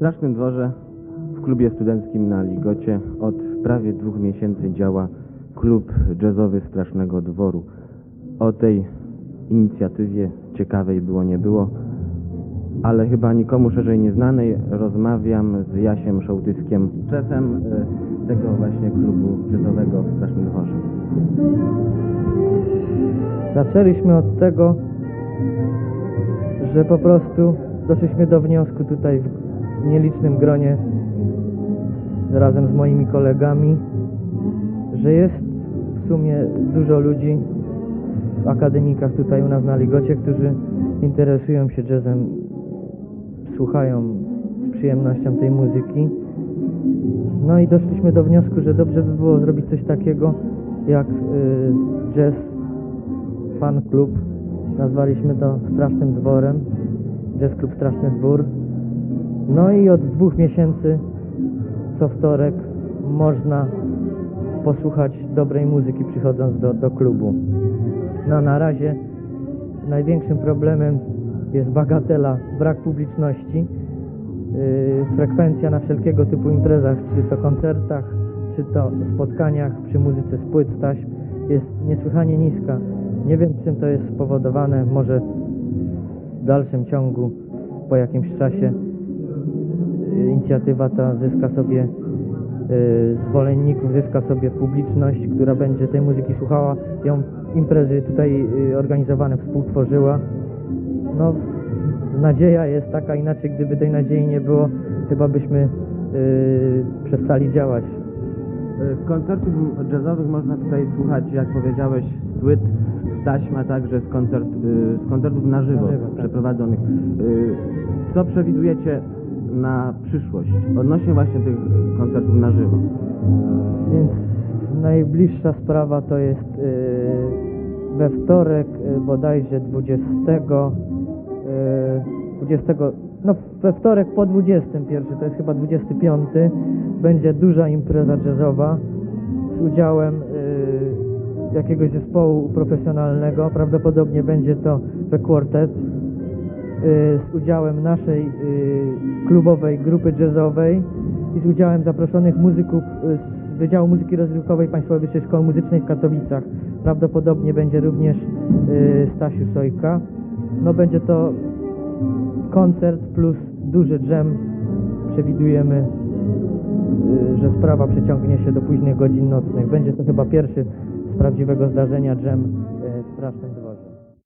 Strasznym Dworze w klubie studenckim na Ligocie od prawie 2 miesięcy działa klub jazzowy Strasznego Dworu. O tej inicjatywie ciekawej było nie było, ale chyba nikomu szerzej nieznanej rozmawiam z Jasiem Szołtyskiem, szefem tego właśnie klubu jazzowego w Strasznym Dworze. Zaczęliśmy od tego, że po prostu doszliśmy do wniosku tutaj w nielicznym gronie razem z moimi kolegami, że jest w sumie dużo ludzi w akademikach tutaj u nas na Ligocie, którzy interesują się jazzem, słuchają z przyjemnością tej muzyki. No i doszliśmy do wniosku, że dobrze by było zrobić coś takiego jak jazz fan klub. Nazwaliśmy to Strasznym Dworem, Jazz Klub Straszny Dwór. No i od 2 miesięcy co wtorek można posłuchać dobrej muzyki przychodząc do klubu. No na razie największym problemem jest bagatela, brak publiczności. Frekwencja na wszelkiego typu imprezach, czy to koncertach, czy to spotkaniach przy muzyce z płyt, taśm, jest niesłychanie niska. Nie wiem, czym to jest spowodowane. Może w dalszym ciągu, po jakimś czasie, inicjatywa ta zyska sobie zwolenników, zyska sobie publiczność, która będzie tej muzyki słuchała, ją imprezy tutaj organizowane współtworzyła. No, nadzieja jest taka, inaczej gdyby tej nadziei nie było, chyba byśmy przestali działać. Koncertów jazzowych można tutaj słuchać, jak powiedziałeś, z płyt, z taśm, a także z koncertów na żywo tak. przeprowadzonych. Co przewidujecie na przyszłość odnośnie właśnie tych koncertów na żywo? Więc najbliższa sprawa to jest we wtorek bodajże 20, no we wtorek po 21, to jest chyba 25, będzie duża impreza jazzowa z udziałem jakiegoś zespołu profesjonalnego, prawdopodobnie będzie to The Quartet, z udziałem naszej klubowej grupy jazzowej i z udziałem zaproszonych muzyków z Wydziału Muzyki Rozrywkowej Państwowej Wyższej Szkoły Muzycznej w Katowicach. Prawdopodobnie będzie również Stasiu Sojka. No będzie to koncert plus duży dżem. Przewidujemy, że sprawa przeciągnie się do późnych godzin nocnych. Będzie to chyba pierwszy z prawdziwego zdarzenia dżem w Strasznym Dworze.